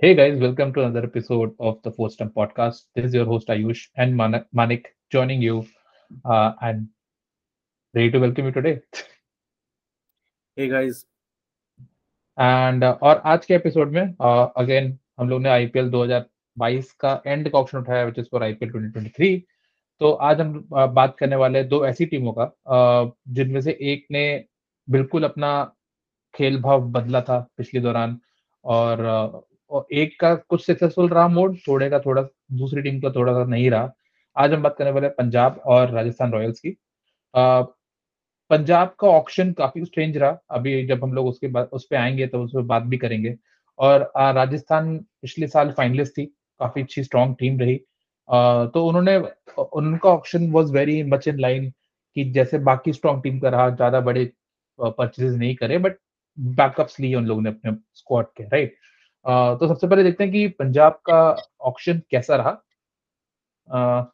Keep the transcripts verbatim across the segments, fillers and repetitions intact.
Hey guys, welcome to another episode of the Four Stump Podcast. This is your host Ayush and Man- Manik joining you, uh, and ready to welcome you today. Hey guys, and और आज के episode में again हम लोग ने IPL दो हज़ार बाईस का एंड का ऑप्शन उठाया which is for IPL twenty twenty three. तो आज हम uh, बात करने वाले हैं दो ऐसी टीमों का uh, जिनमें से एक ने बिल्कुल अपना खेल भाव बदला था पिछले दौरान और, अ, और एक का कुछ सक्सेसफुल रहा मोड, थोड़े का थोड़ा दूसरी टीम का थोड़ा सा नहीं रहा। आज हम बात करने वाले हैं पंजाब और राजस्थान रॉयल्स की। अ, पंजाब का ऑक्शन काफ़ी स्ट्रेंज रहा। अभी जब हम लोग उसके बाद उस पे आएँगे तो उस पे बात भी करेंगे। और अ, राजस्थान पिछले साल फाइनलिस्ट थी, काफ़ी अच्छी स्ट्रॉन्ग टीम रही। अ, तो उन्होंने अ, उनका auction was very much in line कि जैसे बाकी स्ट्रॉन्ग टीम का रहा, ज़्यादा बड़े अ, परचेज़ नहीं करे बट बैकअप्स लिए उन लोगों ने अपने स्क्वाड के, राइट? अ, तो सबसे पहले देखते हैं कि पंजाब का ऑक्शन कैसा रहा। अ,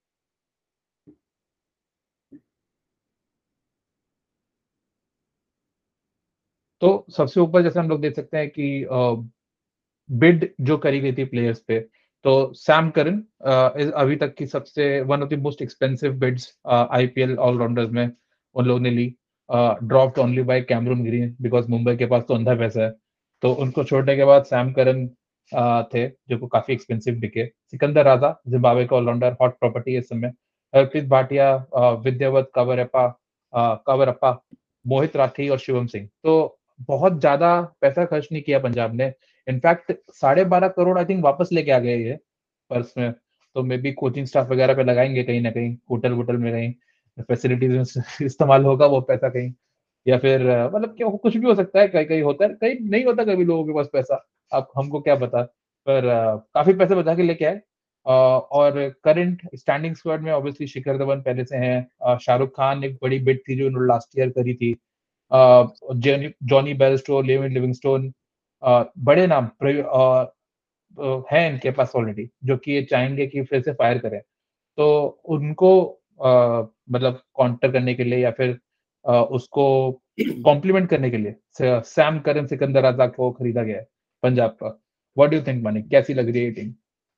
तो सबसे ऊपर जैसे हम लोग देख सकते हैं कि अ बिड जो करी गई थी प्लेयर्स पे, तो सैम करन अ, इज़ अभी तक की सबसे one of the most expensive bids अ, आईपीएल ऑल-राउंडर्स में उन लोगों ने ली। अ, dropped only by Cameron Green because Mumbai के पास तो अंधा पैसा है। तो उनको छोड़ने के बाद सैम करन अ, थे जो को काफ़ी एक्सपेंसिव बिके। सिकंदर राजा ज़िम्बाब्वे का ऑल-राउंडर हॉट प्रॉपर्टी है इस समय। हरप्रीत भाटिया, अ, विद्यावत कावरप्पा अ, कावरप्पा, मोहित राठी और शिवम सिंह। तो बहुत ज़्यादा पैसा खर्च नहीं किया पंजाब ने। इनफैक्ट साढ़े बारह करोड़ आई थिंक वापस लेके आ गए ये पर्स में। तो मे बी कोचिंग स्टाफ वगैरह पे लगाएँगे कहीं न कहीं, होटल-वोटल में कहीं, फैसिलिटीज़ में स इस्तेमाल होगा वो पैसा कहीं, या फिर अ, मतलब क्या कुछ भी हो सकता है, कहीं-कहीं होता है, कहीं नहीं होता कभी लोगों के पास पैसा, अब हमको क्या पता। पर काफ़ी पैसे बचा के लेके आए। अ, और करंट स्टैंडिंग स्क्वाड में ऑब्वियसली शिखर धवन पहले से हैं। अ, शाहरुख खान एक बड़ी बिड थी जो उन्होंने लास्ट ईयर करी थी। अ, Jonny Jonny Bairstow, Livin Livingstone, अ, बड़े नाम प्र अ अ, हैं इनके पास ऑलरेडी जो कि ये चाहेंगे कि फिर से फायर करें। तो उनको अ, मतलब काउंटर करने के लिए या फिर अ, उसको कॉम्प्लीमेंट करने के लिए स सैम करन, सिकंदर रज़ा को खरीदा गया है पंजाब का। What do you think Manik, कैसी लग रही है ये team?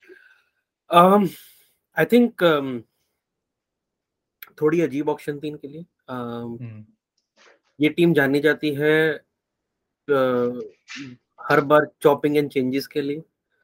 um, I think um, थोड़ी अजीब ऑप्शन थी इनके लिए। um, हुँ, ये टीम जानी जाती है uh, हर बार चॉपिंग एंड चेंजेस के लिए।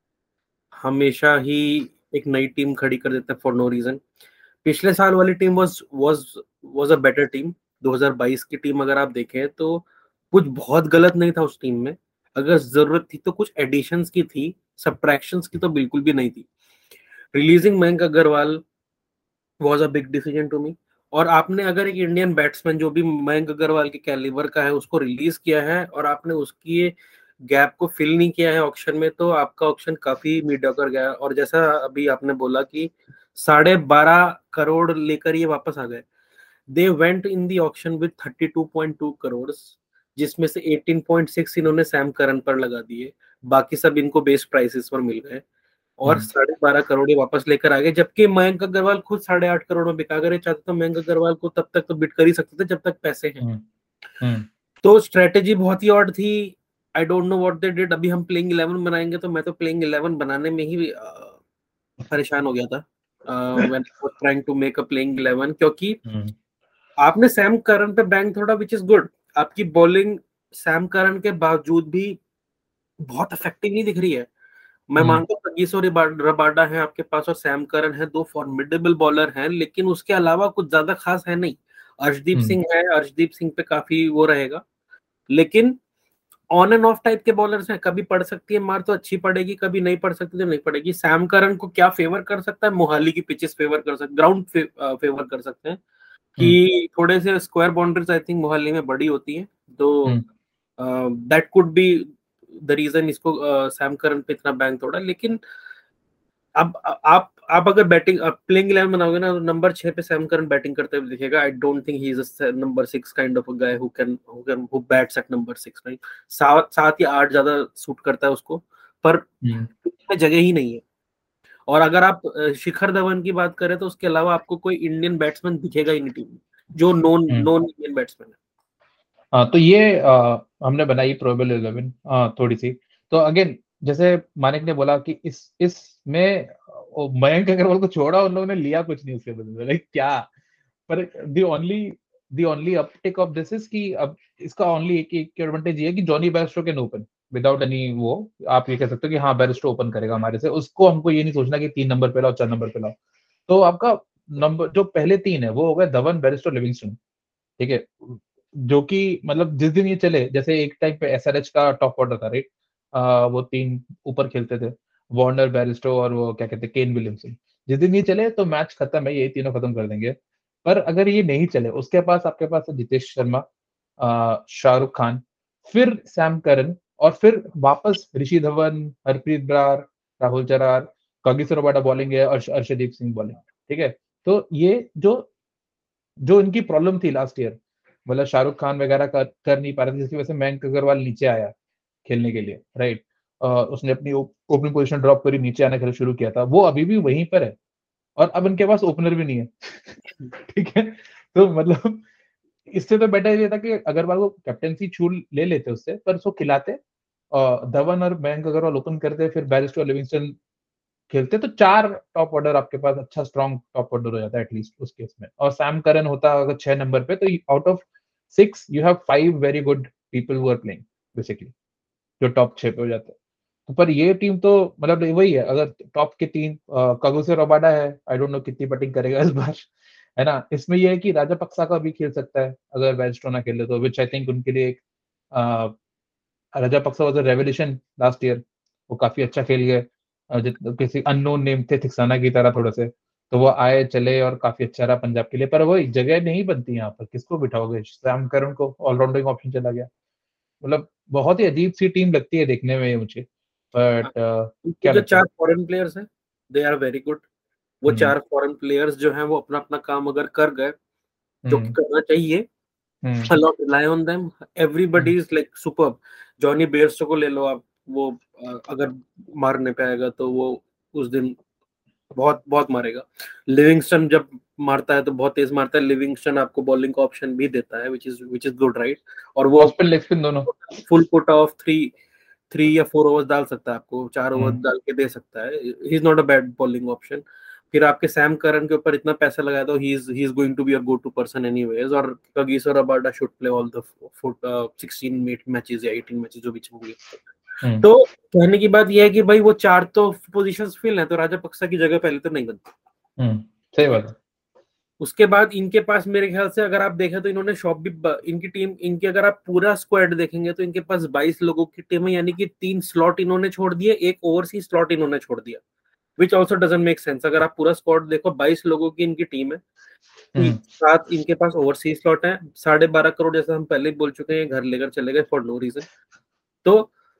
हमेशा ही एक नई टीम खड़ी कर देते हैं फॉर नो रीजन। पिछले साल वाली team was was was a better team. दो हज़ार बाईस की टीम अगर आप देखें तो कुछ बहुत गलत नहीं था उस टीम में। अगर जरूरत थी तो कुछ एडिशंस की थी, सब्ट्रैक्शंस की तो बिल्कुल भी नहीं थी। Releasing Mayank Agarwal was a big decision to me. और आपने अगर एक इंडियन बैट्समैन जो भी मयंक अग्रवाल के कैलिबर का है उसको रिलीज किया है और आपने उसकी गैप को फिल नहीं किया है ऑक्शन में, तो आपका ऑक्शन काफी मीडियोकर गया। और जैसा अभी आपने बोला कि साढ़े बारह करोड़ लेकर ये वापस आ गए। They went in the auction with thirty two point two crore, जिसमें से एटीन पॉइंट सिक्स इन्होंने सैम करन पर लगा दिए। बाकी सब इनको बेस्ट प्राइसेस पर मिल गए और हुँ, साढ़े बारह करोड़ ये वापस लेकर आ गए। जबकि मयंक अग्रवाल खुद साढ़े आठ करोड़ में बिका। अगर ये चाहते तो मयंक अग्रवाल को तब तक तो बिट कर ही सकते थे जब तक पैसे हैं। हुँ, हुँ, तो स्ट्रेटेजी बहुत ही ऑड थी। I don't know what they did. अभी हम प्लेइंग इलेवन बनाएंगे तो मैं तो प्लेइंग इलेवन बनाने में ही अ, परेशान हो गया था when I was trying to make a playing eleven, क्योंकि हुँ, आपने सैम करन पे बैंक थोड़ा, विच इज गुड। आपकी बॉलिंग सैम करन के बावजूद भी बहुत इफेक्टिव नहीं दिख रही है। मैं हुँ, मानता हूँ कगिसो रबाडा है आपके पास और सैम करन है, दो फॉर्मिडेबल बॉलर हैं, लेकिन उसके अलावा कुछ ज्यादा खास है नहीं। अर्शदीप हुँ, सिंह है, अर्शदीप सिंह पे काफी वो रहेगा, लेकिन ऑन एंड ऑफ टाइप के बॉलर्स हैं। कभी पड़ सकती है मार तो अच्छी पड़ेगी, कभी नहीं पड़ सकती तो नहीं पड़ेगी। सैम करन को क्या फेवर कर सकता है? मोहाली की पिचेस फेवर कर सकते, ग्राउंड फे, फेवर कर सकते हैं हुँ, कि थोड़े से square boundaries I think Mohali में बड़ी होती हैं, तो हुँ, that could be the reason इसको सैम करन पे इतना बैंक तोड़ा। लेकिन अब आप आप अगर बैटिंग प्लेइंग इलेवन बनाओगे ना तो नंबर छह पे सैम करन बैटिंग करते हुए दिखेगा। I don't think he is a number six kind of a guy who can who can who bats at number six, right? सात सात या आठ ज्यादा सूट करता है उसको, पर हुँ, में जगह ही नहीं है। और अगर आप अ, शिखर धवन की बात करें तो उसके अलावा आपको कोई इंडियन बैट्समैन दिखेगा ही नहीं टीम में जो नॉन हुँ। नॉन इंडियन बैट्समैन है। हाँ, तो ये अ, हमने बनाई प्रोबेबल इलेवन अ, थोड़ी-सी। तो अगेन जैसे मानिक ने बोला कि इस इसमें मयंक अग्रवाल को छोड़ा, उन लोगों ने लिया कुछ नहीं उसके बदले में, लाइक क्या। पर the only the only uptake of this is कि अब इसका ओनली एक एक एडवांटेज ये है कि Jonny Bairstow can open without any वो, आप ये कह सकते हो कि हाँ बेयरस्टो ओपन करेगा हमारे से, उसको हमको ये नहीं सोचना कि तीन नंबर पे लाओ चार नंबर पे लाओ। तो आपका नंबर जो पहले तीन है वो हो गए धवन, बेयरस्टो, लिविंगस्टन, ठीक है, जो कि मतलब जिस दिन ये चले, जैसे एक टाइम पे एसआरएच का टॉप ऑर्डर था, राइट, वो तीन ऊपर खेलते थे, वार्नर, बेयरस्टो और वो क्या कहते हैं केन विलियमसन। जिस दिन ये चले तो मैच खत्म है, ये तीनों खत्म कर देंगे। पर अगर ये नहीं चले, उसके पास आपके पास है जितेश शर्मा, शाहरुख खान, फिर सैम करन, और फिर वापस Rishi Dhawan, Harpreet Brar, Rahul Chahar, Kagiso Rabada bowling है, और अर्शदीप सिंह बॉलिंग, ठीक है। तो ये जो जो इनकी प्रॉब्लम थी लास्ट ईयर, मतलब शाहरुख खान वगैरह कर, कर नहीं पा रहे थे, जिसकी वजह से मयंक अग्रवाल नीचे आया खेलने के लिए, राइट, उसने अपनी ओपनिंग पोजीशन ड्रॉप करी, नीचे आना खेलना शुरू किया था, वो अभी भी वहीं पर है, और अब इनके पास ओपनर भी नहीं है ठीक है। तो मतलब इससे तो बेटर ये था कि अग्रवाल को कैप्टेंसी छू ले लेते उससे, पर उसको खिलाते, और धवन और मयंक अग्रवाल ओपन करते, फिर बेयरस्टो और लिविंगस्टन खेलते, तो चार टॉप ऑर्डर आपके पास, अच्छा स्ट्रॉन्ग टॉप ऑर्डर हो जाता है एटलीस्ट उस केस में। और सैम करन होता अगर छह नंबर पे, तो out of six you have five very good people who are playing basically, जो टॉप छह पे हो जाते हैं। तो पर ये टीम तो मतलब वही है, अगर टॉप के तीन कागिसो रबाडा है, आई डोंट नो कितनी बैटिंग करेगा इस बार, है ना। इसमें ये है कि राजापक्सा का भी खेल सकता है अगर बेयरस्टो ना खेले तो, विच आई थिंक उनके लिए एक, Rajapaksa was a revolution last year, वो काफी अच्छा खेल गए, अ, जित- किसी अननोन नेम थे थिक्साना की तरह थोड़े से, तो वो आए चले और काफी अच्छा रहा पंजाब के लिए। पर वही जगह नहीं बनती यहाँ पर, किसको बिठाओगे, सैम करन को ऑलराउंडिंग ऑप्शन चला गया, मतलब बहुत ही अजीब सी टीम लगती है देखने में ये मुझे, बट उनके क्या जो लगता है। चार फॉरेन प्लेयर्स हैं दे आर वेरी गुड। वो हम्म चार फॉरेन प्लेयर्स जो हैं वो अपना अपना काम अगर कर गए, जो कि हम्म करना चाहिए, hmm a lot rely on them, everybody hmm is like superb। Jonny Bairstow को ले लो आप, वो अ, अगर मारने पे आएगा तो वो उस दिन बहुत बहुत मारेगा। लिविंगस्टन जब मारता है तो बहुत तेज मारता है, लिविंगस्टन आपको बॉलिंग का ऑप्शन भी देता है, which is which is good, right. और वो ऑफ स्पिन लेग स्पिन दोनों। Full quota of three three या फोर ओवर्स डाल सकता है, आपको चार ओवर हम्म डाल के दे सकता है। He is not a bad bowling option. फिर आपके सैम करन के ऊपर इतना पैसा लगाया तो he is he is going to be your go to person anyways. और Kagiso Rabada should play all the sixteen matches या एटीन मैचेस जो भी होंगे। हम्म तो कहने की बात यह है कि भाई वो चार तो पोजीशंस फिल है, तो राजापक्सा की जगह पहले तो नहीं बनती, हम्म सही ठीक है। बात है। उसके बाद इनके पास मेरे ख्याल से अगर आप देखें तो इन्होंने शॉप भी, इनकी टीम, इनकी अगर आप पूरा स्क्वाड देखेंगे तो इनके पास बाईस लोगों की टीम है, यानी कि तीन स्लॉट इन्होंने छोड़ दिए, एक ओवरसीज स्लॉट इन्होंने छोड़ दिया, which also doesn't make sense. अगर आप पूरा स्क्वाड देखो, बाईस लोगों की इनकी टीम है, हम्म सात इनके पास ओवरसीज स्लॉट है, साढ़े बारह करोड़ जैसा हम पहले ही बोल चुके हैं घर लेकर चले गए फॉर नो रीजन। तो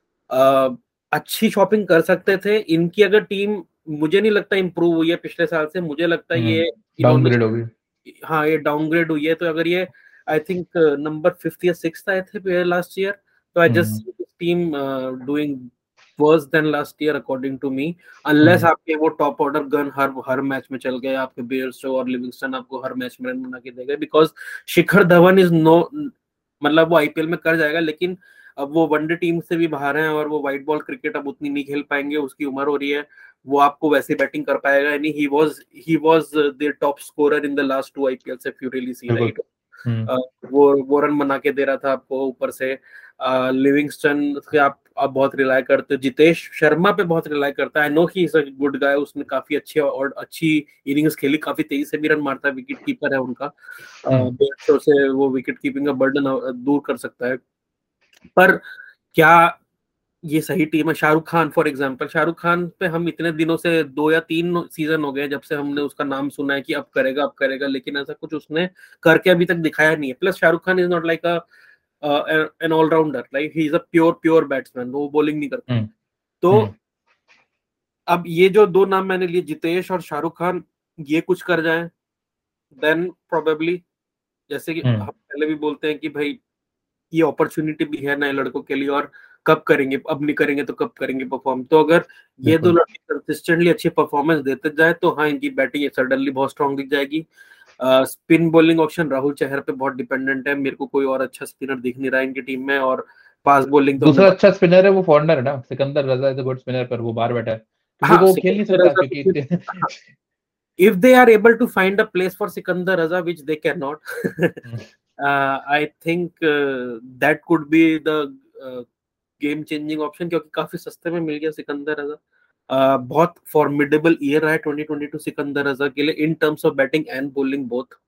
आ, अच्छी शॉपिंग कर सकते थे इनकी अगर टीम, मुझे नहीं लगता इंप्रूव हुई है पिछले साल से, मुझे लगता है हम्म ये इन्होंने, डाउनग्रेड होगी। हाँ ये डाउनग्रेड हुई है। तो अगर ये आई थिंक नंबर फिफ्थ या सिक्स्थ आए थे लास्ट ईयर, तो I hmm just team doing worse than last year according to me. Unless hmm आपके वो टॉप ऑर्डर गन हर हर मैच में चल गए, आपके बेयरस्टो और लिविंगस्टन आपको हर मैच में रन बना के देंगे, because Shikhar Dhawan is no, मतलब वो आईपीएल में कर जाएगा, लेकिन अब वो वनडे टीम से भी बाहर हैं और वो व्हाइट बॉल क्रिकेट अब उतनी नहीं खेल पाएंगे, उसकी उम्र हो रही है, वो आपको वैसे बैटिंग कर पाएगा नहीं। He was he was their top scorer in the last two IPL if you really see, बिल्कुल। राइट। हम्म वो वो रन बना के दे रहा था आपको ऊपर से। लिविंगस्टन पे आप आप बहुत रिलाय करते हो, जितेश शर्मा पे बहुत रिलाय करता है। I know he is a good guy, उसने काफी अच्छी और अच्छी इनिंग्स खेली, काफी तेजी से भी रन मारता है, विकेट कीपर है उनका, हम्म बेयरस्टो से वो विकेट कीपिंग का बर्डन दूर कर सकता है। पर क्या ये सही टीम है? शाहरुख खान फॉर एग्जांपल, शाहरुख खान पे हम इतने दिनों से, दो या तीन सीजन हो गए जब से हमने उसका नाम सुना है कि अब करेगा अब करेगा, लेकिन ऐसा कुछ उसने करके अभी तक दिखाया नहीं है। Plus Shahrukh Khan is not like a an allrounder, like he is a pure pure batsman, वो बॉलिंग नहीं करता। हम्म तो हम्म अब ये जो दो नाम मैंने लिए, जितेश और शाहरुख खान, ये कुछ कर जाएं, देन प्रोबेबली, जैसे कि हम्म हम पहले भी बोलते हैं कि भाई ये अपॉर्चुनिटी भी है नए लड़कों के लिए, और कब करेंगे, अब नहीं करेंगे तो कब करेंगे परफॉर्म। तो अगर ये दो बिल्कुल। लड़के कंसिस्टेंटली अच्छी परफॉर्मेंस देते जाए तो हाँ, इनकी बैटिंग सडनली बहुत स्ट्रांग दिख जाएगी। Spin bowling option Rahul Chahar पे बहुत डिपेंडेंट है, मेरे को कोई और अच्छा स्पिनर दिख नहीं रहा है इनकी टीम में। और फास्ट बॉलिंग तो दूसरा हमने अच्छा स्पिनर है वो फॉरनर है ना, Sikandar Raza is a good spinner, पर वो बाहर बैठा है क्योंकि हाँ वो खेल नहीं सिकंदर सकता रजा तो फिर क्योंकि if they are able to find a place for Sikandar Raza, which they cannot, uh, I think uh, that could be the uh, game changing option, क्योंकि काफी सस्ते में मिल गया सिकंदर रजा। uh, बहुत फॉर्मिडेबल ईयर रहा है twenty twenty two Sikandar Raza के लिए in terms of batting and bowling both.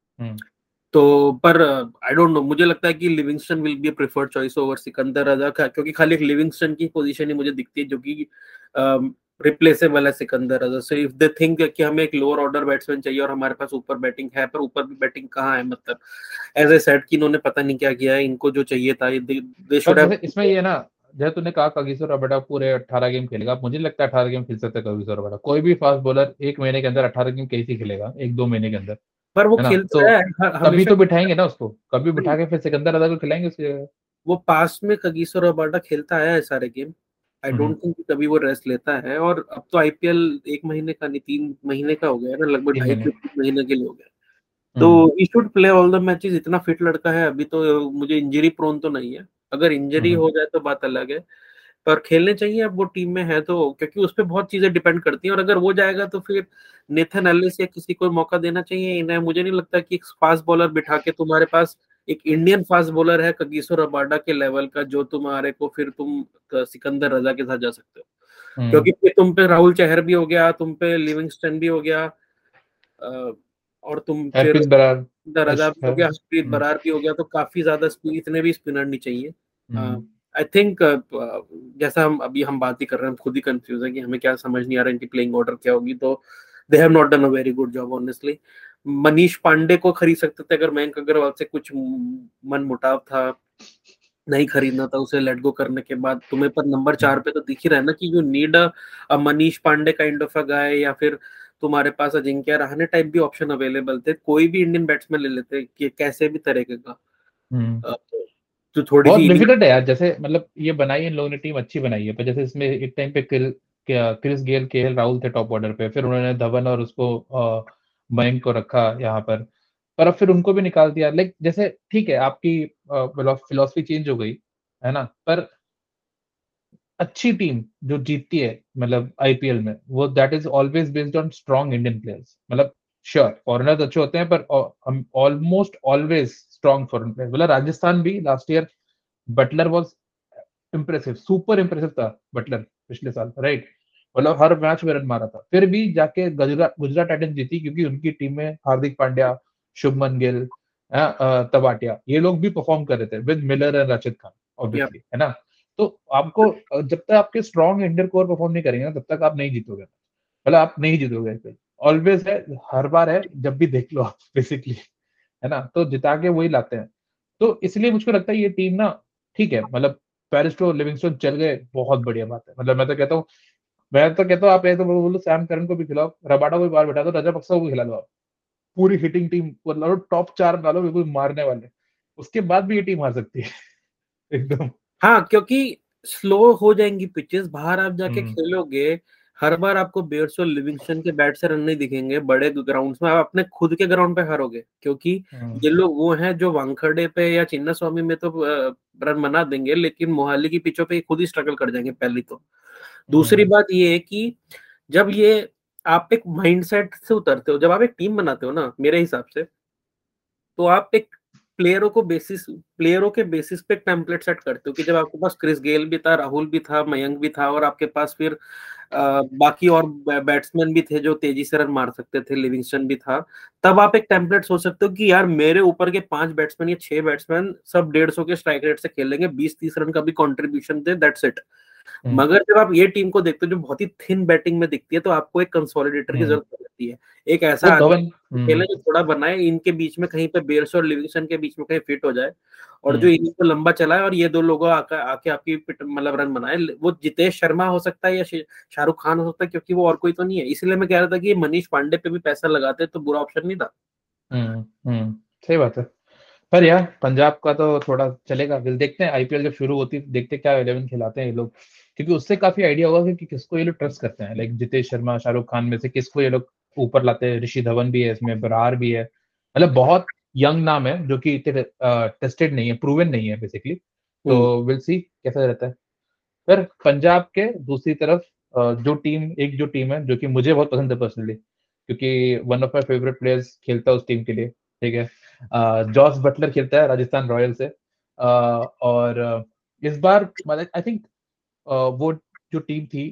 तो पर आई डोंट नो, मुझे लगता है कि Livingstone will be preferred choice over Sikandar Raza का, क्योंकि खाली एक लिविंगस्टन की पोजीशन ही मुझे दिखती है जो कि रिप्लेसेबल है सिकंदर रजा से। इफ दे थिंक कि हमें एक लोअर ऑर्डर बैट्समैन चाहिए और हमारे पास ऊपर बैटिंग है, पर ऊपर भी बैटिंग कहाँ है, मतलब एज ए सेट कि इन्होंने पता नहीं क्या किया है, इनको जो चाहिए था दे शुड हैव। इसमें ये ना, जैसे तूने कहा कागिसो रबाडा पूरे अठारह गेम खेलेगा, मुझे लगता है अठारह गेम खेल सकता है कागिसो रबाडा। कोई भी फास्ट बॉलर एक महीने के अंदर अठारह गेम कैसे खेलेगा, एक दो महीने के अंदर, पर वो है ना? खेलता तो है कभी हमेशा। तो बिठाएंगे ना उसको, कभी बिठा के फिर सिकंदर रजा को खिलाएंगे उसकी जगह। वो पास में कगिसो रबाडा खेलता है सारे game, I hmm, don't think कभी वो रेस्ट लेता है। और अब तो आईपीएल एक महीने का नहीं, तीन महीने का हो गया है ना, लगभग तीन ढाई महीने तीन महीने के लिए हो गया। हम्म, तो he should play all the matches, इतना फिट लड़का है अभी तो, मुझे इंजरी प्रोन तो नहीं है। अगर इंजरी हम्म, हो जाए तो बात अलग है, पर खेलने चाहिए अब वो टीम में है तो, क्योंकि उस पर बहुत चीजें डिपेंड करती हैं। और अगर वो जाएगा तो फिर नेथन एलिस या किसी को मौका देना चाहिए इन्हें। मुझे नहीं लगता कि एक फास्ट बॉलर बिठा के, तुम्हारे पास एक इंडियन फास्ट बॉलर है कगिसो रबाडा के लेवल का, जो तुम्हारे को फिर तुम सिकंदर रजा के साथ जा सकते हो, हम्म। क्योंकि फिर तुम पे राहुल चहर भी हो गया, तुम पे लिविंगस्टन भी हो गया, अ, और तुम फिर हरप्रीत बरार, रजा यश भी हो है। गया, हरप्रीत हम्म, बरार भी हो गया, तो काफी ज्यादा स्पीड, इतने भी स्पिनर नहीं चाहिए। हम्म, आई थिंक जैसा हम अभी हम बात ही कर रहे हैं, हम खुद ही कंफ्यूज है कि हमें क्या समझ नहीं आ रहा है इनकी प्लेइंग ऑर्डर क्या होगी। तो they have not done a very good job honestly. Manish Pandey को खरीद सकते थे अगर मयंक अग्रवाल से कुछ मन मुटाव था, नहीं खरीदना था उसे लेट गो करने के बाद तुम्हें। पर नंबर चार पे तो दिख ही रहा है ना कि you need a Manish Pandey kind of a guy, या फिर तुम्हारे पास अजिंक्य रहाणे टाइप भी ऑप्शन अवेलेबल थे, कोई भी इंडियन बैट्समैन ले लेते कि कैसे भी तरीके का। हम्म। अ, तो थोड़ी बहुत सी इनिंग। डिफिकल्ट है यार, जैसे मतलब ये बनाई इन लोगों ने, टीम अच्छी बनाई है, पर जैसे इसमें एक टाइम पे क्रिल, क्या क्रिस गेल, केएल राहुल थे टॉप ऑर्डर पे, फिर उन्होंने धवन और उसको अ, मयंक को रखा यहाँ पर, पर अब फिर उनको भी निकाल दिया। लाइक जैसे ठीक है, आपकी फिलोसफी चेंज हो गई है ना, पर अच्छी टीम जो जीतती है मतलब आईपीएल में, वो that is always based on strong Indian players. मतलब श्योर फॉरेनर्स अच्छे होते हैं, पर हम almost always strong foreign players. मतलब राजस्थान भी last year Buttler was impressive, super impressive था बटलर पिछले साल, राइट? मतलब हर मैच में रन मारा था, फिर भी जाके गुजरात गुजरात टाइटंस जीती क्योंकि उनकी टीम में हार्दिक पांड्या, शुभमन गिल, अ, अ, तबाटिया, ये लोग भी परफॉर्म कर रहे थे with Miller and Rashid Khan, या ऑब्वियसली, है ना? तो आपको अ, जब तक आपके स्ट्रॉन्ग इंडियन कोर परफॉर्म नहीं करेंगे ना, तब तक आप नहीं जीतोगे। मतलब आप नहीं जीतोगे, ऑलवेज है, हर बार है, जब भी देख लो आप बेसिकली, है ना? तो जिता के वही लाते हैं। तो इसलिए मुझको लगता है ये टीम ना ठीक है, मतलब पेरिस्टो लिविंगस्टोन चल गए, बहुत बढ़िया बात है। मतलब मैं तो कहता हूँ, मैं तो कहता हूँ आप ये तो बोलो सैम करन को भी खिलाओ, रबाडा को भी बाहर बैठा दो, रजा पक्सा को भी खिला दो आप, पूरी हिटिंग टीम मतलब टॉप चार डालो बिल्कुल मारने वाले, उसके बाद भी ये टीम हार सकती है एकदम। हाँ, क्योंकि स्लो हो जाएंगी पिचेस, बाहर आप जाके हम्म, खेलोगे, हर बार आपको बेयर्स और लिविंगस्टन के बैट से रन नहीं दिखेंगे बड़े ग्राउंड्स में, आप अपने खुद के ग्राउंड पे हारोगे, क्योंकि हम्म, ये लोग वो हैं जो वानखेड़े पे या चिन्ना स्वामी में तो रन बना देंगे, लेकिन मोहाली की पिचों पे खुद ही स्ट्रगल कर जाएंगे पहली तो। दूसरी हम्म, बात ये है कि जब ये आप एक माइंडसेट से उतरते हो, जब आप एक टीम बनाते हो ना, मेरे हिसाब से, तो आप एक प्लेयरों को बेसिस प्लेयरों के बेसिस पे टेम्पलेट सेट करते हो कि जब आपके पास क्रिस गेल भी था, राहुल भी था, मयंक भी था, और आपके पास फिर आ, बाकी और बैट्समैन भी थे जो तेजी से रन मार सकते थे, लिविंगस्टन भी था, तब आप एक टेम्पलेट सोच सकते हो कि यार मेरे ऊपर के पांच बैट्समैन या छह बैट्समैन सब डेढ़ सौ के स्ट्राइक रेट से खेलेंगे, बीस तीस रन का भी कॉन्ट्रीब्यूशन दे, दैट्स इट। हम्म, मगर जब आप ये टीम को देखते हो जो बहुत ही थिन बैटिंग में दिखती है, तो आपको एक कंसोलिडेटर की हम्म। जरूरत पड़ती है, एक वो ऐसा आदमी धवन। खेले हम्म, जो थोड़ा बनाए इनके बीच में, कहीं पे बेयर्स और लिविंगस्टन के बीच में कहीं फिट हो जाए, और जो हम्म। इनिंग को लंबा चलाए, और ये दो लोगों आकर आके आपकी पिट मतलब रन बनाए। वो जितेश शर्मा हो सकता है या शे- शाहरुख खान हो सकता है, क्योंकि वो और कोई तो नहीं है। इसलिए मैं कह रहा था कि मनीष पांडे पे भी पैसा लगाते तो बुरा ऑप्शन नहीं था। हम्म, हम्म। सही बात है। पर यार पंजाब का तो थोड़ा चलेगा, फिर देखते हैं आईपीएल जब शुरू होती है, देखते हैं क्या इलेवन खिलाते हैं ये लोग, क्योंकि उससे काफी आइडिया होगा कि, कि किसको ये लोग ट्रस्ट करते हैं। लाइक जितेश शर्मा, शाहरुख खान में से किसको ये लोग ऊपर लाते हैं। ऋषि धवन भी है इसमें, बरार भी है, मतलब बहुत यंग नाम है जो कि टेस्टेड नहीं है, प्रूवन नहीं है बेसिकली। तो विल सी कैसा रहता है। फिर पंजाब के दूसरी तरफ जो टीम एक जो टीम है जो कि मुझे बहुत पसंद है पर्सनली, क्योंकि one of my favourite players खेलता है उस टीम के लिए, ठीक है। जॉस बटलर खेलता है राजस्थान रॉयल्स से, और इस बार मतलब आई थिंक वो जो टीम थी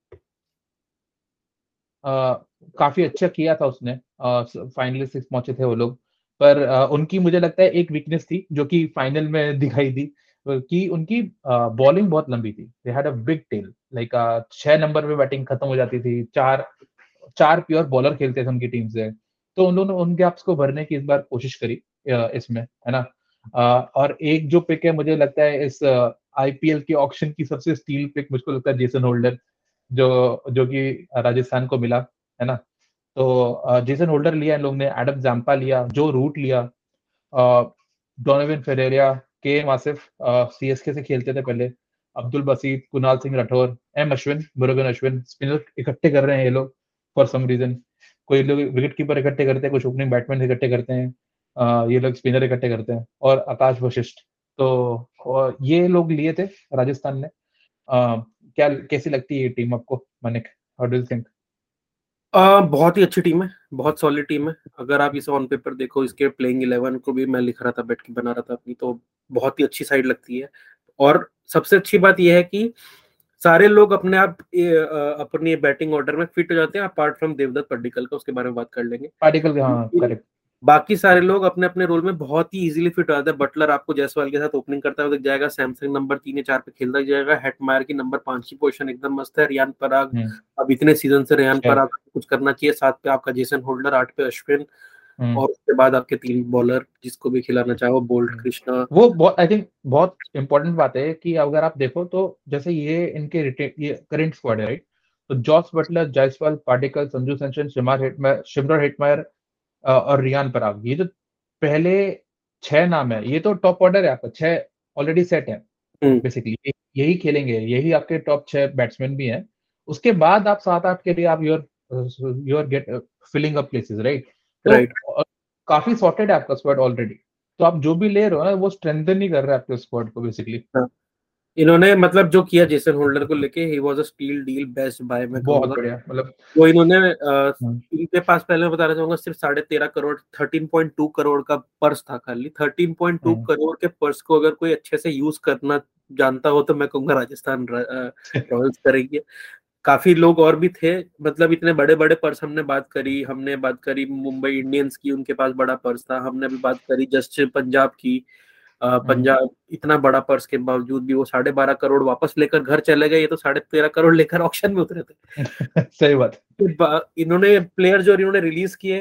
Uh, काफी अच्छा किया था उसने, फाइनली सिक्स पहुंचे थे वो लोग। पर uh, उनकी मुझे लगता है एक वीकनेस थी जो कि फाइनल में दिखाई दी, कि उनकी बॉलिंग बहुत लंबी थी। They had a big tail, like छह नंबर पे बैटिंग खत्म हो जाती थी। चार चार प्योर बॉलर खेलते थे उनकी टीम से, तो उन लोगों ने उन गैप्स को भरने की इस बार कोशिश करी इसमें, है ना। और एक जो पिक है मुझे लगता है इस आईपीएल के ऑक्शन की सबसे स्टील पिक मुझको लगता है जेसन होल्डर, जो जो कि राजस्थान को मिला, है ना। तो जेसन होल्डर लिया इन लोग ने, एडम जैम्पा लिया, जो रूट लिया, डोनोवन फेरेरा, के एम आसिफ सीएसके से खेलते थे पहले, अब्दुल बसीत, कुणाल सिंह राठौर, एम अश्विन, मुरुगन अश्विन, स्पिनर इकट्ठे कर रहे हैं ये लोग फॉर सम रीजन। कोई लोग विकेट कीपर इकट्ठे करते हैं, कुछ ओपनिंग बैट्समैन इकट्ठे करते हैं, uh, ये लोग स्पिनर इकट्ठे करते हैं, और आकाश वशिष्ठ। तो ये लोग लिए थे राजस्थान ने। uh, क्या कैसी लगती है ये टीम आपको Manik, how do you think? आ, बहुत ही अच्छी टीम है, बहुत सॉलिड टीम है। अगर आप इसे ऑन पेपर देखो, इसके प्लेइंग इलेवन को भी मैं लिख रहा था, बैठ के बना रहा था अपनी, तो बहुत ही अच्छी साइड लगती है। और सबसे अच्छी बात यह है कि सारे लोग अपने आप अपनी बैटिंग ऑर्डर में फिट हो जाते हैं, अपार्ट फ्रॉम देवदत्त पड्डीकल का, उसके बारे में बात कर लेंगे। पार्टिकल, हाँ करेक्ट। बाकी सारे लोग अपने अपने रोल में बहुत ही इजीली फिट हो जाते हैं। बटलर आपको जायसवाल के साथ ओपनिंग करता हुआ दिख जाएगा, सैमसंग नंबर तीन या चार पे खेलता जाएगा, हेटमायर की नंबर पांच की पोजीशन एकदम मस्त है, रियान पराग अब इतने सीजन से रियान पराग कुछ करना चाहिए। सात पे आपका जेसन होल्डर, आठ पे अश्विन, और उसके बाद आपके तीन बॉलर जिसको भी खिलाना चाहो, बोल्ट, कृष्णा। वो बहुत आई थिंक बहुत इंपॉर्टेंट बात है कि अगर आप देखो तो जैसे ये इनके ये करंट स्क्वाड है, राइट। तो Jos Buttler, Jaiswal, Padikkal, Sanju Samson, Shimron Hetmyer Shimron Hetmyer और रियान पराग, ये जो पहले छह नाम है, ये तो टॉप ऑर्डर है आपका, छह ऑलरेडी सेट है बेसिकली। यही खेलेंगे, यही आपके टॉप छह बैट्समैन भी हैं। उसके बाद आप सात आठ के लिए आप your your get filling up places, right. तो राइट, काफी सॉर्टेड है आपका स्क्वाड ऑलरेडी। तो आप जो भी ले रहे हो ना, वो स्ट्रेंथन ही कर रहे हैं आपके स्क्वाड को बेसिकली। इन्होंने मतलब जो किया जेसन होल्डर को लेके, he was a steal deal, best buy मैं बहुत कहूंगा। बढ़िया, मतलब वो इन्होंने इनके पास पहले मैं बताना चाहूंगा सिर्फ साढ़े तेरह crore thirteen point two crore का पर्स था खाली। थर्टीन पॉइंट टू करोड़ के पर्स को अगर कोई अच्छे से यूज करना जानता हो तो मैं कहूंगा राजस्थान रॉयल्स करेगी। काफी लोग और भी थे, मतलब इतने बड़े बड़े पर्स हमने बात करी हमने बात करी मुंबई इंडियंस की, उनके पास बड़ा पर्स था। हमने अभी बात करी जस्ट पंजाब की। पंजाब इतना बड़ा पर्स के बावजूद भी वो साढ़े बारह करोड़ वापस लेकर घर चले गए। ये तो साढ़े तेरह करोड़ लेकर ऑक्शन में उतरे थे। सही बात। इन्होंने प्लेयर जो इन्होंने रिलीज किए,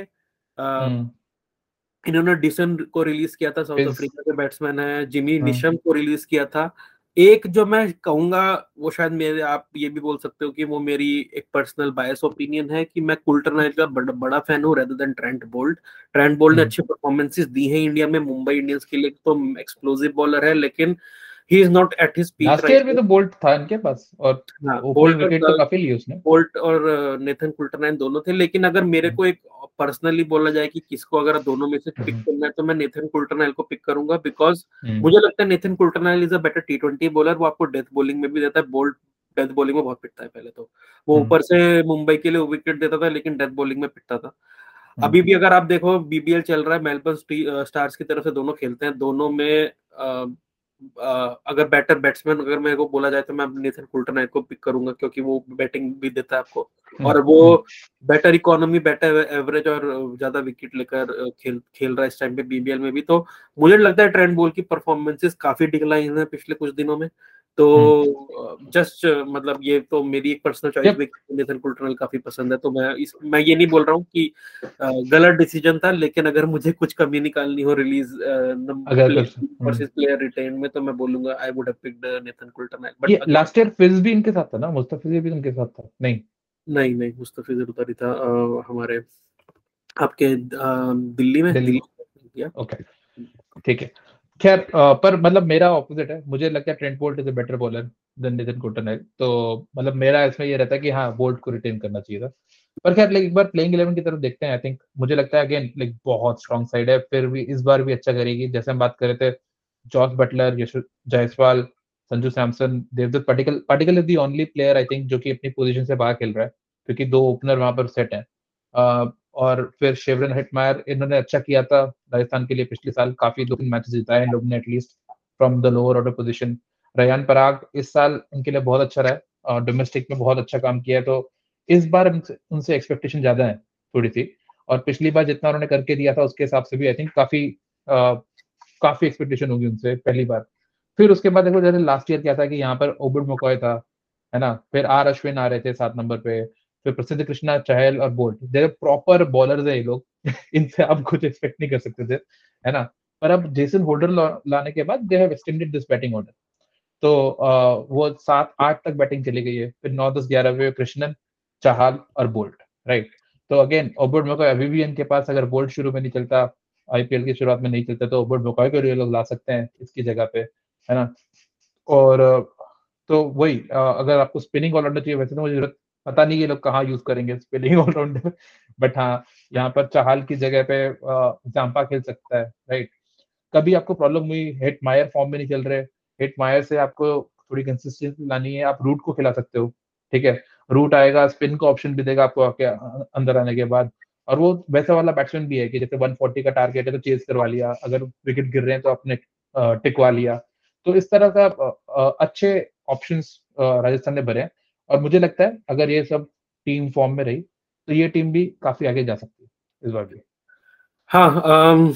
इन्होंने डिसन को रिलीज किया था, साउथ अफ्रीका के बैट्समैन है। जिमी निशम को रिलीज किया था। एक जो मैं कहूंगा, वो शायद मेरे, आप ये भी बोल सकते हो कि वो मेरी एक पर्सनल बायस ओपिनियन है, कि मैं कुल्टर नाइट का बड़ा, बड़ा फैन हूँ rather than Trent Boult. Trent Boult ने अच्छी परफॉर्मेंसेस दी हैं इंडिया में, मुंबई इंडियंस के लिए तो एक्सप्लोसिव बॉलर है, लेकिन he is not at his peak last year भी तो बोल्ट था इनके पास, और ओपनिंग विकेट तो काफी ली उसने। बोल्ट और नेथन कुल्टरनाइन दोनों थे, लेकिन अगर मेरे को एक पर्सनली बोला जाए कि किसको अगर दोनों में से पिक करना है, तो मैं नेथन कुल्टरनाइन को पिक करूंगा, बिकॉज मुझे लगता है Nathan Coulter Nile is a better T twenty bowler. वो आपको डेथ बॉलिंग में भी देता है, बोल्ट डेथ बॉलिंग में बहुत पिटता है। पहले तो वो ऊपर से मुंबई के लिए विकेट देता था, लेकिन डेथ बॉलिंग में पिटता था। अभी भी अगर आप देखो बीबीएल चल रहा है, मेलबर्न स्टार्स की तरफ से दोनों खेलते हैं। दोनों में Uh, अगर बैटर बैट्समैन अगर मेरे को बोला जाए तो मैं नेथन कुल्टरनाइन को पिक करूंगा, क्योंकि वो बैटिंग भी देता है आपको, और वो बेटर इकोनॉमी, बेटर एवरेज और ज्यादा विकेट लेकर खेल खेल रहा है इस टाइम पे बीबीएल में भी। तो मुझे लगता है ट्रेंट बोल्ट की परफॉर्मेंसेस काफी डिक्लाइन है पिछले कुछ दिनों में। तो जस्ट मतलब ये तो मेरी एक पर्सनल चॉइस भी, नेथन कुल्टरनाइन काफी पसंद है। तो मैं इस मैं ये नहीं बोल रहा हूँ कि गलत डिसीजन था, लेकिन अगर मुझे कुछ कमी निकालनी हो रिलीज वर्सेस प्लेयर रिटेन में, तो मैं बोलूंगा I would have picked Nathan Coulter Nile. But ये लास्ट ईयर फिज भी इनके साथ था ना, मुस्तफिज भी उनके साथ था? नहीं नहीं नहीं मुस्तफिज उतारी था आ, हमारे आपके आ, दिल्ली में दिल्ली में। ओके ठीक है। खैर पर मतलब मेरा ऑपोजिट है, मुझे लगता है Trent Boult is a better bowler than Nathan Coulter Nile. तो मतलब मेरा इसमें ये रहता है कि हाँ, बोल्ट को रिटेन करना चाहिए था। पर खैर एक बार प्लेइंग इलेवन की तरफ देखते हैं। आई थिंक मुझे लगता है अगेन लाइक बहुत स्ट्रॉन्ग साइड है, फिर भी इस बार भी अच्छा करेगी। जैसे हम बात कर रहे थे Jos Buttler, Yash Jaiswal, Sanju Samson, Devdutt Padikkal Padikkal is the only player I think जो कि अपनी पोजीशन से बाहर खेल रहा है, क्योंकि दो ओपनर वहां पर सेट हैं। अ, और फिर शेवरन हिटमायर, इन्होंने अच्छा किया था राजस्थान के लिए पिछले साल, काफी दो तीन मैचेस जिताए इन लोगों ने at least from the lower order position. Riyan Parag इस साल उनके लिए बहुत अच्छा रहा है, और डोमेस्टिक में बहुत अच्छा काम किया है, तो इस बार उनसे उनसे एक्सपेक्टेशन ज्यादा है थोड़ी सी। और पिछली बार जितना उन्होंने करके दिया था उसके हिसाब से भी आई थिंक काफी अ, काफी एक्सपेक्टेशन होगी उनसे पहली बार। फिर उसके बाद देखो, जैसे लास्ट ईयर क्या था कि यहाँ पर ओबिड मकॉय था, है ना, फिर आर अश्विन आ रहे थे सात नंबर पे, फिर प्रसिद्ध कृष्णा, चहल और बोल्ट, जैसे प्रॉपर बॉलर्स है ये लोग इनसे आप कुछ एक्सपेक्ट नहीं कर सकते थे, है ना। पर अब जेसन होल्डर लाने के बाद they have extended this batting order, तो uh, वो सात आठ तक बैटिंग चली गई है, फिर नौ दस ग्यारह पे कृष्णन, चाहल और बोल्ट, राइट। तो अगेन ओबर्ट मकॉय अभी भी इनके पास, अगर बोल्ट शुरू में नहीं चलता, आईपीएल की शुरुआत में नहीं चलता, तो ओबर्ट मकॉय को ये लोग ला सकते हैं इसकी जगह पे, है ना। और अ, तो वही, अ, अगर आपको स्पिनिंग ऑलराउंडर चाहिए, वैसे तो मुझे जरूरत पता नहीं ये लोग कहाँ यूज करेंगे स्पिनिंग ऑलराउंडर, बट हाँ, यहाँ पर चाहल की जगह पे जाम्पा खेल सकता है, राइट। कभी आपको प्रॉब्लम हुई, हिट मायर फॉर्म में नहीं चल रहे, हिट मायर से आपको थोड़ी कंसिस्टेंसी लानी है, आप रूट को खिला सकते हो, ठीक है। रूट आएगा, स्पिन का ऑप्शन भी देगा आपको आके अ- अंदर आने के बाद। और वो वैसा वाला बैट्समैन भी है कि जैसे वन फोर्टी का टारगेट है तो चेज करवा लिया, अगर विकेट गिर रहे हैं तो आपने अ, टिकवा लिया। तो इस तरह का अ, अ, अच्छे ऑप्शंस राजस्थान ने भरे हैं, और मुझे लगता है अगर ये सब टीम फॉर्म में रही तो ये टीम भी काफी आगे जा सकती है इस बार भी। हाँ, अम,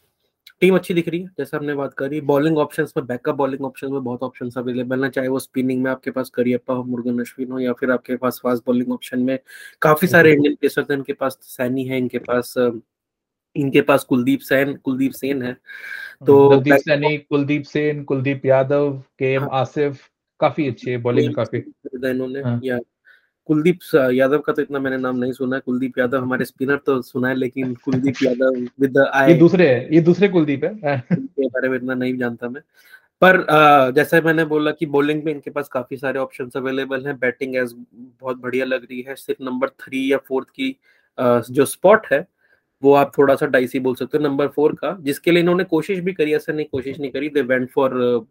टीम अच्छी दिख रही है जैसे हमने बात करी। बॉलिंग ऑप्शंस में, बैकअप बॉलिंग ऑप्शंस में बहुत ऑप्शंस अवेलेबल हैं, चाहे वो स्पिनिंग में आपके पास करियप्पा हो, मुरुगन अश्विन हो, या फिर आपके पास फास्ट बॉलिंग ऑप्शन में काफी सारे बिल्कुल। इंडियन पेसर्स हैं। इनके पास सैनी है, इनके पास अ, इनके पास कुलदीप सेन कुलदीप सेन है। हम्म, तो Navdeep backup, Saini, Kuldeep Sen, Kuldeep Yadav, K M हाँ, आसिफ, काफी अच्छी है बॉलिंग काफी। इन्होंने, हाँ। या कुलदीप स- यादव का तो इतना मैंने नाम नहीं सुना है। कुलदीप यादव हमारे स्पिनर तो सुना है, लेकिन कुलदीप यादव विद द ये आई, दूसरे है, ये दूसरे कुलदीप है। इनके बारे में इतना नहीं जानता मैं। पर अ, जैसे मैंने बोला कि बॉलिंग में इनके पास काफी सारे ऑप्शंस अवेलेबल हैं। बैटिंग एज बहुत बढ़िया लग रही है। सिर्फ नंबर थ्री या फोर्थ की अ, जो स्पॉट है वो आप थोड़ा सा डाइसी बोल सकते हो नंबर फोर का, जिसके लिए इन्होंने कोशिश भी करी, ऐसा नहीं कोशिश नहीं करी। They went for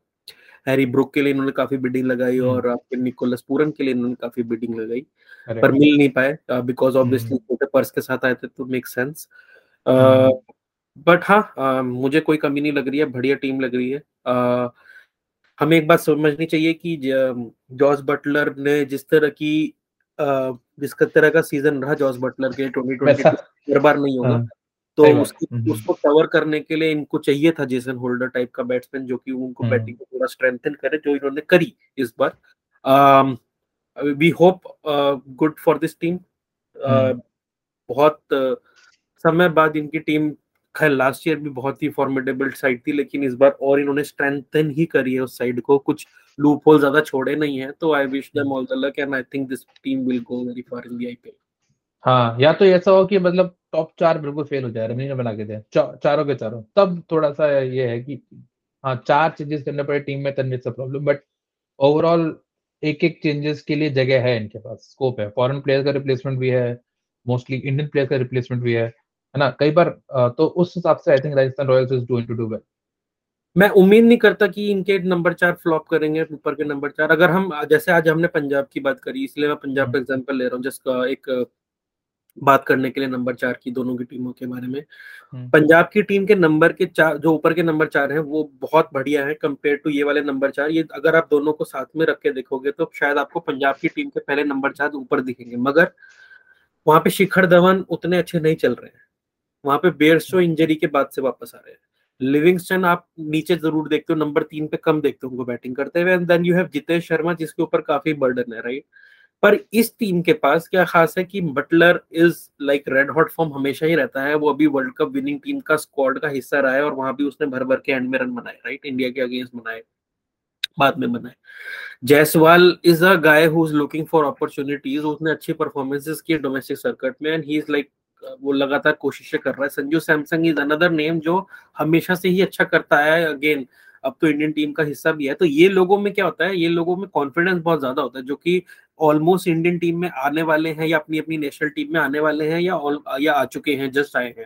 Harry Brook के लिए इन्होंने काफी बिडिंग लगाई, हम्म। और आपके निकोलस पूरन के लिए इन्होंने काफी बिडिंग लगाई, पर करेक्ट। मिल नहीं पाए, बिकॉज हम्म। ऑब्वियसली छोटे पर्स के साथ आए थे तो मेक सेंस। हम्म। बट हाँ, अ, मुझे कोई कमी नहीं लग रही है, बढ़िया टीम लग रही है। अ, हमें एक बात समझनी चाहिए कि ज- जॉस बटलर ने जिस तरह की अ, जिस तरह का सीजन रहा जॉस बटलर के वैसा। ट्वेंटी ट्वेंटी टू, हर बार नहीं होगा। हाँ। तो सही बात। उसकी हम्म। उसको कवर करने के लिए इनको चाहिए था जेसन होल्डर टाइप का बैट्समैन, जो कि उनको हम्म। बैटिंग को थोड़ा स्ट्रेंथन करे, जो इन्होंने करी इस बार। We hope good for this team. Hmm. बहुत अ, समय बाद इनकी टीम, खैर लास्ट ईयर भी बहुत ही फॉर्मिडेबल साइड थी, लेकिन इस बार और इन्होंने स्ट्रेंथन ही करी है उस साइड को, कुछ लूप होल ज्यादा छोड़े नहीं है। तो I wish them all the luck, and I think this team will go very far in the IPL. हाँ, या तो ऐसा हो कि मतलब टॉप चार बिल्कुल फेल हो जाए, रमीज ने बना के दे चा, चारों के चारों, तब थोड़ा सा ये है कि हाँ, चार चेंजेस करने पड़े टीम में तब it's a problem, but overall एक एक चेंजेस के लिए जगह है इनके पास, स्कोप है, फॉरेन प्लेयर का रिप्लेसमेंट भी है, मोस्टली इंडियन प्लेयर का रिप्लेसमेंट भी है है ना, कई बार। अ, तो उस हिसाब से I think Rajasthan Royals is going to do well. मैं उम्मीद नहीं करता कि इनके नंबर चार फ्लॉप करेंगे, ऊपर के नंबर चार। अगर हम, जैसे आज हमने पंजाब की बात करी, इसलिए मैं पंजाब हम्म। का एग्जांपल ले रहा हूँ, जिसका एक अ, बात करने के लिए नंबर चार की दोनों की टीमों के बारे में। हम्म। पंजाब की टीम के नंबर के चार, जो ऊपर के नंबर चार हैं, वो बहुत बढ़िया है कंपेयर टू ये वाले नंबर चार। ये अगर आप दोनों को साथ में रख के देखोगे तो शायद आपको पंजाब की टीम के पहले नंबर चार ऊपर दिखेंगे, मगर वहां पे शिखर धवन उतने अच्छे नहीं चल रहे हैं। वहां पे बेयरस्टो इंजरी के बाद से वापस आ रहे हैं। लिविंगस्टन आप नीचे जरूर देखते हो, नंबर तीन पे कम देखते हो उनको बैटिंग करते हुए। And then you have Jitesh Sharma, जिसके ऊपर काफी बर्डन है, राइट। पर इस टीम के पास क्या खास है कि Buttler is like red hot form हमेशा ही रहता है। वो अभी वर्ल्ड कप विनिंग टीम का स्क्वाड का हिस्सा रहा है, और वहां भी उसने भर भर के एंड में रन बनाए, राइट, इंडिया के अगेंस्ट बनाए, बाद में बनाए। Jaiswal is a guy who is looking for opportunities. उसने अच्छी परफॉर्मेंसेस की डोमेस्टिक सर्किट में, एंड ही इज लाइक, वो लगातार कोशिशें कर रहा है। Sanju Samson is another name जो हमेशा से ही अच्छा करता है, अगेन अब तो इंडियन टीम का हिस्सा भी है। तो ये लोगों में क्या होता है, ये लोगों में कॉन्फिडेंस बहुत ज्यादा होता है, जो कि ऑलमोस्ट इंडियन टीम में आने वाले हैं, या अपनी अपनी नेशनल टीम में आने वाले हैं, या all- या आ चुके हैं, जस्ट आए हैं।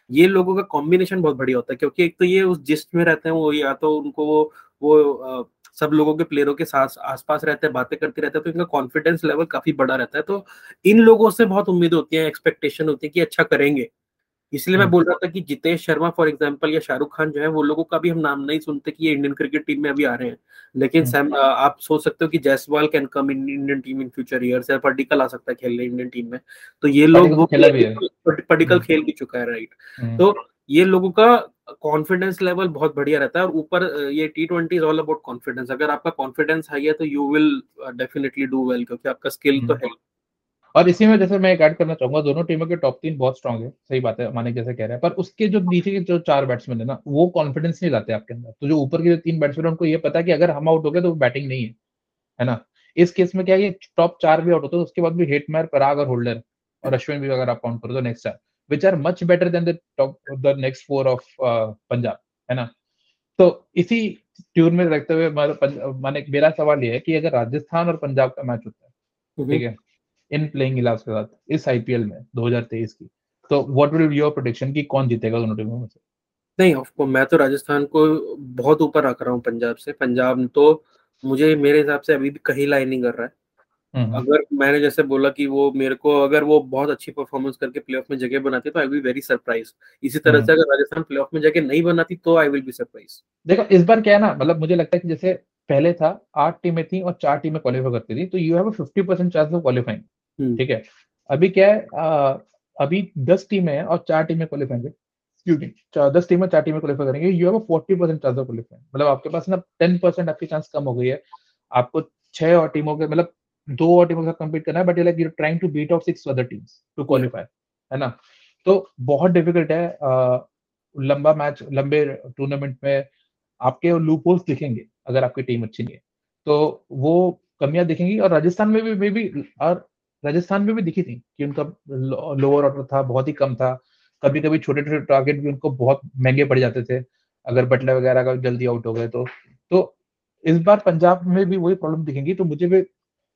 ये लोगों का कॉम्बिनेशन बहुत बढ़िया होता है, क्योंकि एक तो ये उस जिस्ट में रहते हैं, वो या तो उनको वो वो अ, सब लोगों के प्लेयरों के साथ आसपास रहते हैं, बातें करते रहते हैं, तो इनका कॉन्फिडेंस लेवल काफी बड़ा रहता है। तो इन लोगों से बहुत उम्मीद होती है, एक्सपेक्टेशन होती है कि अच्छा करेंगे। इसलिए मैं बोल रहा था कि जितेश शर्मा फॉर एग्जांपल या शाहरुख खान जो है, वो लोगों का भी हम नाम नहीं सुनते कि ये इंडियन क्रिकेट टीम में अभी आ रहे हैं। लेकिन सैम, आप सोच सकते हो कि Jaiswal can come in Indian team in future years, या पडिक्कल आ सकता है खेलने इंडियन टीम में। तो ये लोग, पार्टिकल तो वो खेला भी है। पडिक्कल हम्म, खेल भी चुका है, राइट। हम्म, तो ये लोगों का कॉन्फिडेंस लेवल बहुत बढ़िया रहता है। और ऊपर ये T twenty is all about confidence. अगर आपका कॉन्फिडेंस हाई है तो you will definitely do well, क्योंकि आपका स्किल तो हम्म। है। और इसी में जैसे मैं एक ऐड करना चाहूंगा, दोनों टीमों के टॉप तीन बहुत स्ट्रांग है, सही बात है, मानिक जैसे कह रहे हैं, पर उसके जो नीचे के जो चार बैट्समैन है ना, वो कॉन्फिडेंस नहीं लाते आपके अंदर। तो जो ऊपर के जो तीन बैट्समैन है, उनको ये पता है कि अगर हम आउट हो गए तो बैटिंग नहीं है, है ना। इस केस में क्या है, ये टॉप चार भी आउट होते हैं, उसके बाद भी हेटमेयर, पराग और होल्डर और अश्विन भी अगर आप काउंट करो तो नेक्स्ट चार, which are much better than the top the next four of Punjab, है ना। तो इसी ट्यून में रखते हुए माने मेरा सवाल ये है कि अगर राजस्थान और पंजाब का मैच होता है, हम्म। ठीक है, इन प्लेइंग इलेवन के साथ इस आईपीएल में दो हज़ार तेईस की, तो what will be your prediction कि कौन जीतेगा दोनों टीमों में से? नहीं, ऑफको मैं तो राजस्थान को बहुत ऊपर रख रहा हूँ पंजाब से। पंजाब तो मुझे, मेरे हिसाब से अभी भी कहीं लाइन नहीं कर रहा है। हम्म, अगर मैंने जैसे बोला कि वो मेरे को, अगर वो बहुत अच्छी परफॉर्मेंस करके प्लेऑफ में जगह बनाती तो I will be very surprise. इसी तरह हम्म। से अगर राजस्थान प्लेऑफ में जगह नहीं बनाती तो आई विल बी सरप्राइज। देखो इस बार क्या है ना, मतलब मुझे लगता है कि जैसे पहले था, आठ टीमें थी और चार टीमें क्वालिफाई करती थी, तो you have a fifty percent chance of qualifying, hmm. ठीक है। अभी क्या है, आ, अभी दस टीमें हैं और चार टीमें क्वालिफाई, एक्सक्यूज मी, चार दस टीमें चार टीमें क्वालिफाई करेंगे, you have a forty percent chance of qualifying. मतलब आपके पास ना टेन परसेंट आपकी चांस कम हो गई है। आपको छह और टीमों के, मतलब दो और टीमों के साथ compete करना है, but you like you trying to beat out six other teams to या क्वालिफाई, है ना। तो बहुत डिफिकल्ट है। आ, लंबा मैच, लंबे टूर्नामेंट में आपके लूप होल्स दिखेंगे अगर आपकी टीम अच्छी नहीं है, तो वो कमियां दिखेंगी। और राजस्थान में भी मे भी, और राजस्थान में भी दिखी थी कि उनका लोअर ऑर्डर था, बहुत ही कम था। कभी कभी छोटे छोटे टारगेट भी उनको बहुत महंगे पड़ जाते थे, अगर बटलर वगैरह का जल्दी आउट हो गए तो तो इस बार पंजाब में भी वही प्रॉब्लम दिखेंगी, तो मुझे भी,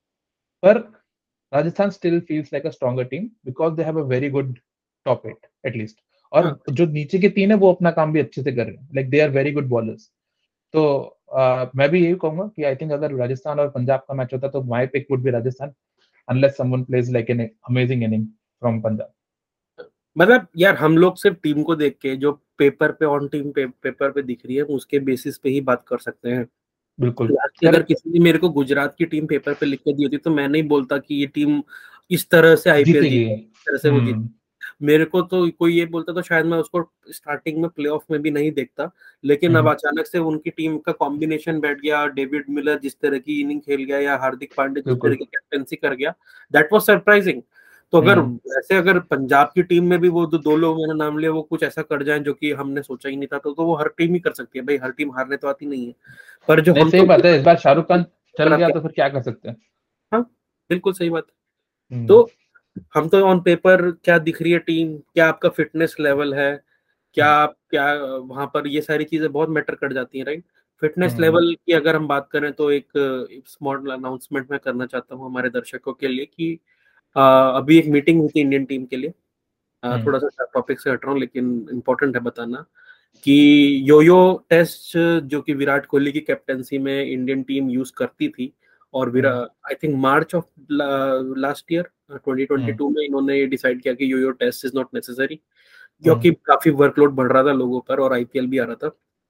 पर Rajasthan still feels like a stronger team because they have a very good top eight at least. और हाँ, जो नीचे के तीन है वो अपना काम भी अच्छे से कर रहे हैं, like they are very good bowlers. तो uh, मैं भी यही कहूंगा कि आई थिंक अगर राजस्थान और पंजाब का मैच होता तो my pick would be Rajasthan, unless someone plays like an amazing inning from Punjab. मतलब यार, हम लोग सिर्फ टीम को देख के, जो पेपर पे ऑन टीम पे, पेपर पे दिख रही है, उसके बेसिस पे ही बात कर सकते हैं। बिल्कुल लास्ट अगर करेक्ट। किसी ने मेरे को गुजरात की टीम पेपर पे लिख के दी होती तो मैं नहीं बोलता कि ये टीम इस तरह से आईपीएल जीतेगी। जीती, इस तरह से वो जीती। हम्म, मेरे को तो कोई ये बोलता तो शायद मैं उसको स्टार्टिंग में प्लेऑफ में भी नहीं देखता। लेकिन अब हम्म, अचानक से उनकी टीम का कॉम्बिनेशन बैठ गया, डेविड मिलर जिस तरह की इनिंग खेल गया, या हार्दिक पांडे जिस तरह बिल्कुल। की कैप्टेंसी कर गया, दैट वाज सरप्राइजिंग। तो अगर हम्म। ऐसे, अगर पंजाब की टीम में भी वो दो, दो लोग मैंने नाम लिए, वो कुछ ऐसा कर जाएं जो कि हमने सोचा ही नहीं था, तो, तो वो हर टीम ही कर सकती है भाई, हर टीम हारने तो आती नहीं है। पर जो नहीं हम सही तो, बात है, इस बार शाहरुख खान चल गया कराते तो फिर क्या कर सकते हैं। हैं। हाँ, बिल्कुल सही बात है। हम्म, तो हम तो ऑन पेपर क्या दिख रही है टीम, क्या आपका फिटनेस लेवल है, क्या हम्म, आप क्या वहां पर, ये सारी चीजें बहुत मैटर कर जाती हैं, राइट। फिटनेस हम्म, लेवल की अगर हम बात करें तो एक स्मॉल अनाउंसमेंट मैं करना चाहता हूँ हमारे दर्शकों के लिए कि अ, अभी एक मीटिंग हुई थी इंडियन टीम के लिए। अ, हम्म, थोड़ा सा टॉपिक से हट रहा हूँ, लेकिन इम्पोर्टेंट है बताना कि योयो टेस्ट जो कि विराट कोहली की कैप्टेंसी में इंडियन टीम यूज करती थी, और hmm, Virat I think March of last year hmm, twenty twenty two में इन्होंने ये डिसाइड किया कि yoyo test is not necessary, hmm, क्योंकि काफी वर्कलोड बढ़ रहा था लोगों पर और आईपीएल भी आ रहा था।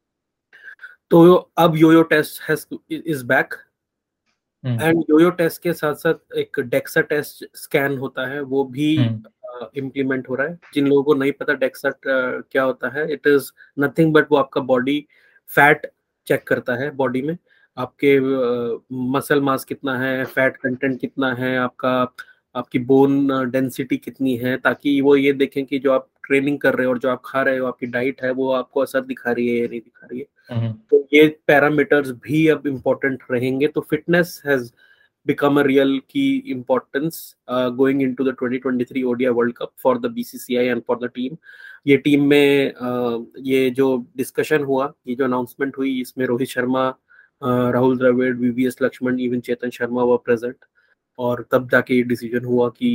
तो अब yoyo test has is back. Hmm, and yoyo test के साथ साथ एक डेक्सा टेस्ट स्कैन होता है, वो भी हम्म, इम्प्लीमेंट हो रहा है। जिन लोगों को नहीं पता डेक्सा क्या होता है, इट इज नथिंग बट वो आपका बॉडी फैट चेक करता है, बॉडी में आपके मसल मास कितना है, फैट कंटेंट कितना है आपका, आपकी बोन डेंसिटी कितनी है, ताकि वो ये देखें कि जो आप ट्रेनिंग कर रहे हो और जो आप खा रहे हो, आपकी डाइट है, वो आपको असर दिखा रही है या नहीं दिखा रही है। हम्म, तो ये पैरामीटर्स भी अब इम्पोर्टेंट रहेंगे। तो fitness has become a real key importance uh, going into the twenty twenty-three O D I World Cup for the B C C I and for the team। ये team में uh, ये जो discussion हुआ, ये जो announcement हुई, इसमें Rohit Sharma, uh, Rahul Dravid, VVS Laxman, even Chetan Sharma वो प्रेजेंट। और तब जाके ये डिसीजन हुआ कि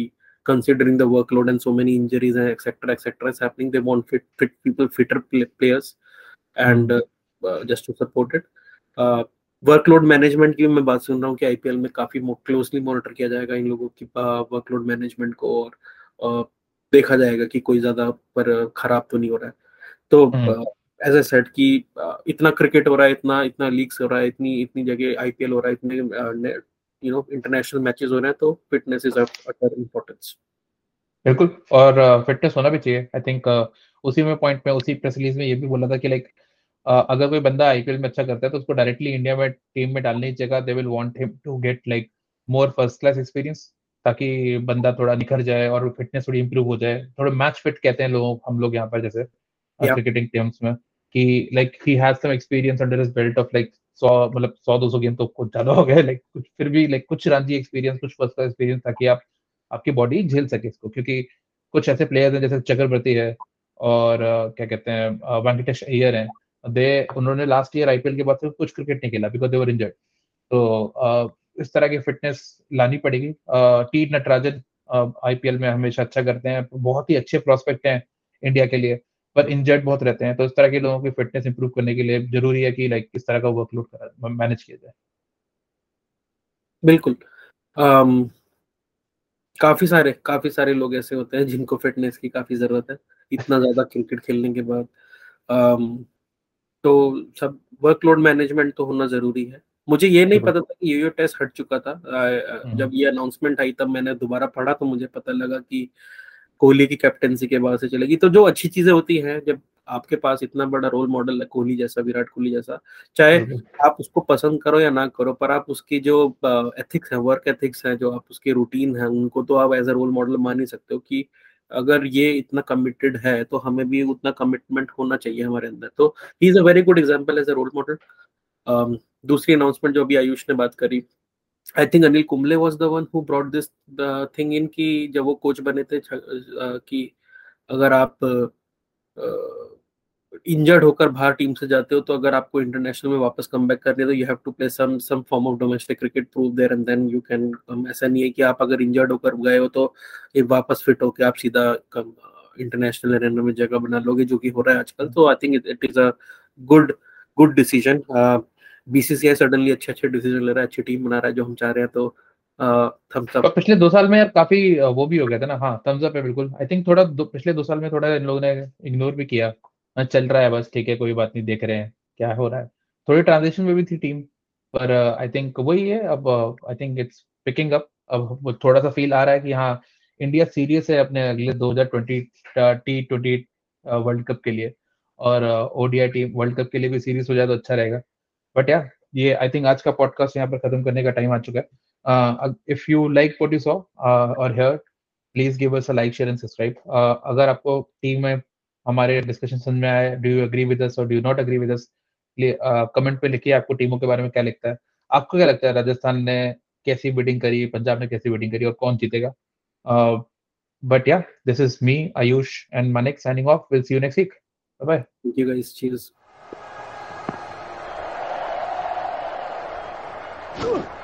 considering the workload and so many injuries and et cetera et cetera is happening. They want fit fit people, fitter play, players, and uh, uh, just to support it. Uh, workload management की मैं बात सुन रहा हूँ कि IPL में काफी closely monitor किया जाएगा इन लोगों की वर्कलोड मैनेजमेंट को, और uh, देखा जाएगा कि कोई ज्यादा पर खराब तो नहीं हो रहा है. तो एज आई सेड कि uh, इतना क्रिकेट हो रहा है, इतना इतना लीग्स हो रहा है, इतनी इतनी जगह आईपीएल हो रहा है, इतने यू नो इंटरनेशनल मैचेस हो रहे हैं, तो fitness is of utter importance. बिल्कुल, और फिटनेस uh, होना भी चाहिए. आई थिंक uh, उसी में पॉइंट में उसी प्रेस रिलीज में ये भी बोला था कि लाइक uh, अगर कोई बंदा आईपीएल में अच्छा करता है तो उसको डायरेक्टली इंडिया में टीम में डालने की जगह they will want him to get like more first class experience, ताकि बंदा थोड़ा निखर जाए और फिटनेस थोड़ी इंप्रूव हो जाए. थोड़ा मैच फिट कहते हैं लोग, हम लोग यहाँ पर जैसे क्रिकेटिंग टर्म्स में, कि like he has some experience under his belt of like सौ मतलब सौ दो सौ गेम तो कुछ ज्यादा हो गए, लाइक कुछ फिर भी लाइक कुछ रणजी एक्सपीरियंस, कुछ फर्स्ट क्लास एक्सपीरियंस, ताकि आप आपकी बॉडी झेल सके इसको. क्योंकि कुछ ऐसे प्लेयर्स हैं जैसे चक्रवर्ती है और uh, क्या कहते हैं वेंकटेश अय्यर हैं, दे उन्होंने लास्ट ईयर आईपीएल के बाद से कुछ क्रिकेट नहीं खेला बिकॉज दे वर इंजर्ड. तो uh, इस तरह की फिटनेस लानी पड़ेगी. टी नटराजन आईपीएल में हमेशा अच्छा करते हैं, बहुत ही अच्छे प्रोस्पेक्ट हैं इंडिया के लिए, पर इंजर्ड बहुत रहते हैं. तो इस तरह के लोगों की फिटनेस इंप्रूव करने के लिए जरूरी है कि लाइक किस तरह का वर्कलोड मैनेज किया जाए. बिल्कुल. um, काफी सारे काफी सारे लोग ऐसे होते हैं जिनको फिटनेस की काफी जरूरत है इतना ज्यादा क्रिकेट खेलने के बाद. um, तो सब वर्कलोड मैनेजमेंट तो होना जरूरी है. मुझे ये नहीं पता था कि यो टेस्ट हट चुका था. जब ये अनाउंसमेंट आई तब मैंने दोबारा पढ़ा तो मुझे पता लगा कि कोहली की कैप्टेंसी के बाद से चलेगी. तो जो अच्छी चीजें होती हैं, जब आपके पास इतना बड़ा रोल मॉडल है कोहली जैसा, विराट कोहली जैसा, चाहे आप उसको पसंद करो या ना करो, पर आप उसकी जो एथिक्स है, वर्क एथिक्स है, जो आप उसके रूटीन है, उनको तो आप एज अ रोल मॉडल मान ही सकते हो कि अगर ये इतना कमिटेड है तो हमें भी उतना कमिटमेंट होना चाहिए हमारे अंदर. तो he is a very good example as a role model. दूसरी अनाउंसमेंट जो अभी आयुष ने बात करी, I think Anil Kumble was the one who brought this thing in, कि जब वो कोच बने थे कि अगर आप इंजर्ड होकर बाहर टीम से जाते हो तो अगर आपको इंटरनेशनल में वापस कम बैक करनी है तो you have to play some some form of domestic cricket, prove there and then you can come. ऐसा नहीं है कि आप अगर इंजर्ड होकर गए हो तो ये वापस फिट होकर आप सीधा इंटरनेशनल अरेना में जगह बना लोगे, जो कि हो रहा है आजकल. तो I think it is a good good decision. BCCI suddenly अच्छे अच्छे डिसीजन ले रहा है, अच्छी टीम बना रहा है जो हम चाह रहे हैं. तो थम्स अप. पिछले दो साल में यार काफी वो भी हो गया था ना. हाँ, थम्स अप है बिल्कुल. आई थिंक थोड़ा दो, पिछले दो साल में थोड़ा इन लोगों ने इग्नोर भी किया. चल रहा है बस, ठीक है, कोई बात नहीं, देख रहे हैं क्या हो रहा है. थोड़ी ट्रांजिशन में भी थी टीम, पर आई थिंक वही है. अब I think it's picking up. अब थोड़ा सा फील आ रहा है कि हाँ, इंडिया सीरियस है अपने अगले दो हज़ार बीस टी ट्वेंटी वर्ल्ड कप के लिए, और ओडीआई टीम वर्ल्ड कप के लिए भी सीरियस हो जाए तो अच्छा रहेगा. बट यार, ये आई थिंक आज का पॉडकास्ट यहाँ पर खत्म करने का टाइम आ चुका है. Uh, if you like what you saw uh, or heard, please give us a like, share and subscribe. Uh, अगर आपको टीम में हमारे डिस्कशन समझ में आए, do you agree with us or do you not agree with us, comment पे लिखिए आपको टीमों के बारे में क्या लगता है. आपको क्या लगता है राजस्थान ने कैसी बिडिंग करी, पंजाब ने कैसी बिडिंग करी, और कौन जीतेगा? But yeah, this is me Ayush and Manik signing off. We'll see you next week. Bye bye. Thank you guys. Cheers.